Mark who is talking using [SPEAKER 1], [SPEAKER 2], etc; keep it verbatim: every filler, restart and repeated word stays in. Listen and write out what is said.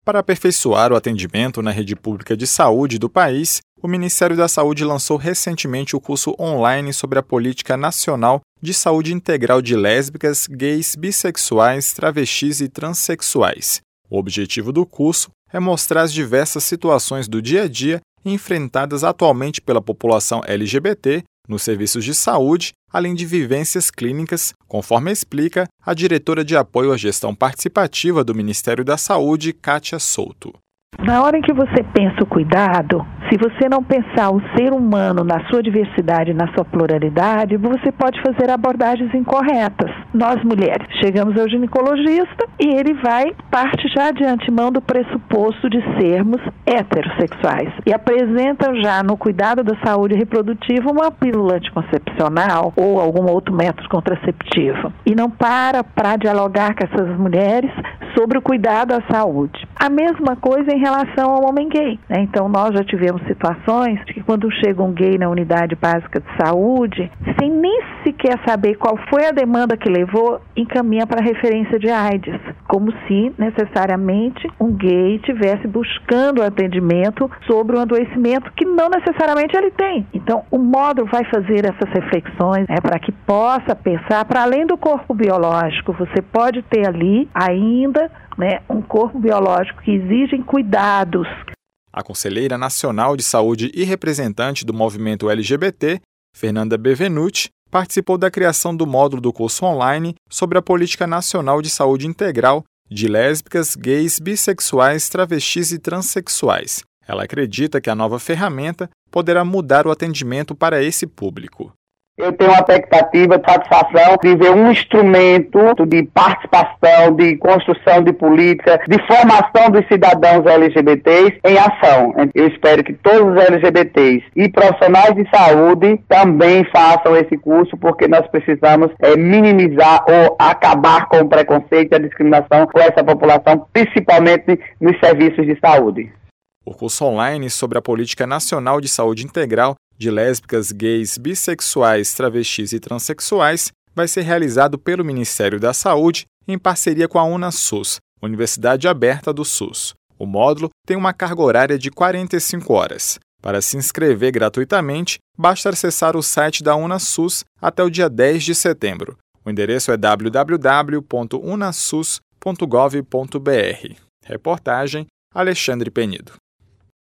[SPEAKER 1] Para aperfeiçoar o atendimento na rede pública de saúde do país, o Ministério da Saúde lançou recentemente o curso online sobre a Política Nacional de Saúde Integral de Lésbicas, Gays, Bissexuais, Travestis e Transsexuais. O objetivo do curso é mostrar as diversas situações do dia a dia enfrentadas atualmente pela população L G B T nos serviços de saúde, além de vivências clínicas, conforme explica a diretora de apoio à gestão participativa do Ministério da Saúde, Kátia Souto.
[SPEAKER 2] Na hora em que você pensa o cuidado, se você não pensar o ser humano na sua diversidade, na sua pluralidade, você pode fazer abordagens incorretas. Nós, mulheres, chegamos ao ginecologista e ele vai, parte já de antemão do pressuposto de sermos heterossexuais e apresenta já no cuidado da saúde reprodutiva uma pílula anticoncepcional ou algum outro método contraceptivo. E não para para dialogar com essas mulheres sobre o cuidado à saúde. A mesma coisa em relação ao homem gay, né? Então, nós já tivemos situações de que quando chega um gay na unidade básica de saúde, sem nem sequer saber qual foi a demanda que levou, encaminha para referência de AIDS, como se necessariamente um gay estivesse buscando atendimento sobre um adoecimento que não necessariamente ele tem. Então, o módulo vai fazer essas reflexões, né, para que possa pensar, para além do corpo biológico, você pode ter ali ainda, né, um corpo biológico que exige cuidados.
[SPEAKER 1] A Conselheira Nacional de Saúde e representante do movimento L G B T, Fernanda Bevenuti, participou da criação do módulo do curso online sobre a Política Nacional de Saúde Integral de Lésbicas, Gays, Bissexuais, Travestis e Transsexuais. Ela acredita que a nova ferramenta poderá mudar o atendimento para esse público.
[SPEAKER 3] Eu tenho uma expectativa de satisfação de ver um instrumento de participação, de construção de política, de formação dos cidadãos L G B Ts em ação. Eu espero que todos os L G B Ts e profissionais de saúde também façam esse curso, porque nós precisamos é, minimizar ou acabar com o preconceito e a discriminação com essa população, principalmente nos serviços de saúde.
[SPEAKER 1] O curso online sobre a Política Nacional de Saúde Integral de Lésbicas, Gays, Bissexuais, Travestis e Transsexuais vai ser realizado pelo Ministério da Saúde em parceria com a UNASUS, Universidade Aberta do SUS. O módulo tem uma carga horária de quarenta e cinco horas. Para se inscrever gratuitamente, basta acessar o site da UNASUS até o dia dez de setembro. O endereço é w w w ponto unasus ponto gov ponto b r. Reportagem Alexandre Penido.